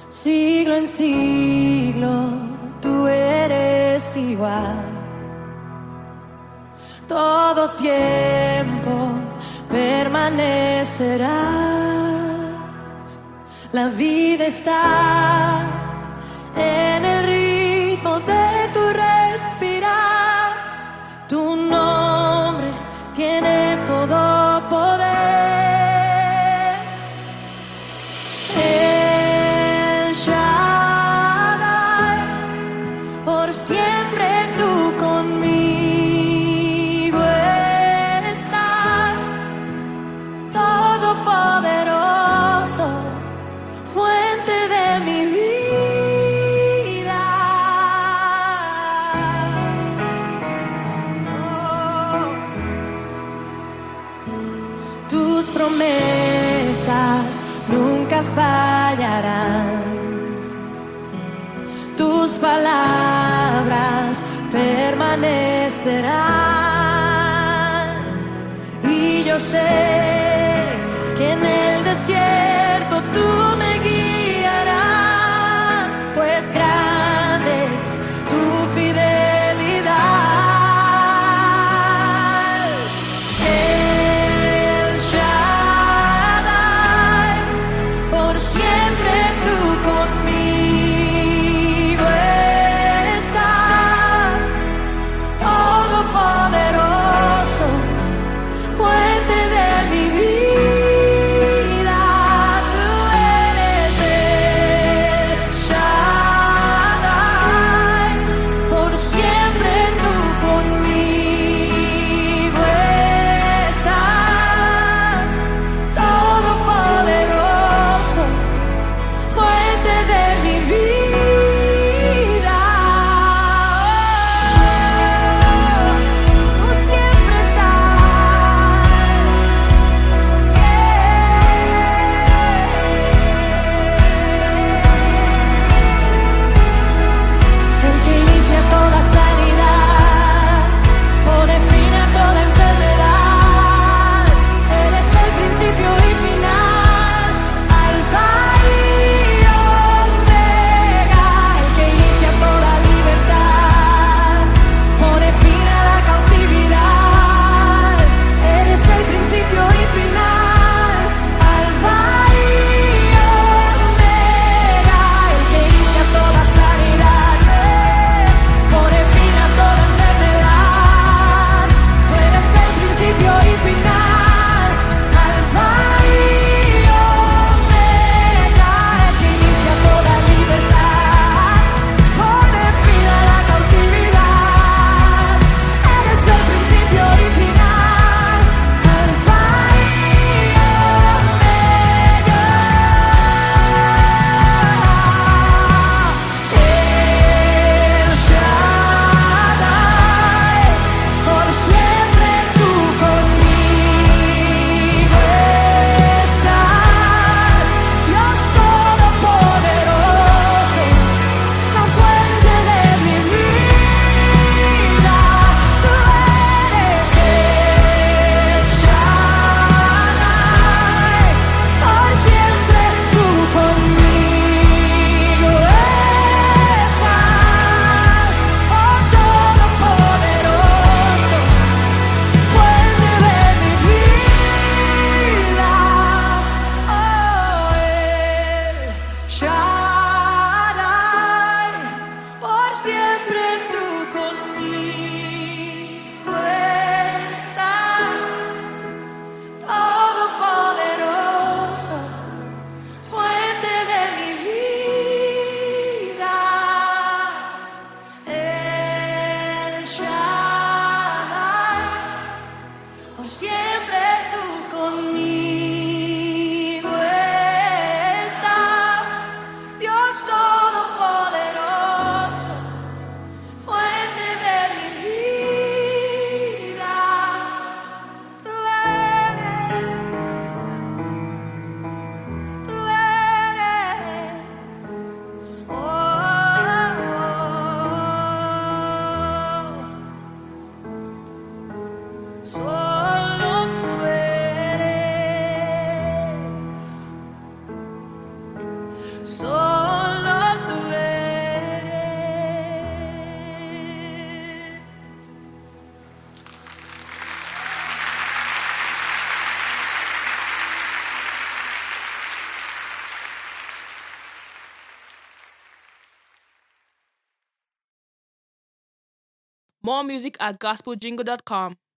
Siglo en siglo tú eres igual. Todo tiempo permanecerás. La vida está en el ritmo de tu respirar. Tu nombre tiene todo poder. El Shaddai, por siempre tú conmigo estás. Todopoderoso, fuente de mi vida. Oh. Tus promesas nunca fallarán. Tus palabras permanecerán. Y yo sé que en el desierto tú me guiarás, pues grande es tu fidelidad. El Shaddai, por siempre tú conmigo estás. Todopoderoso, fuente de mi vida. More music at gospeljingle.com.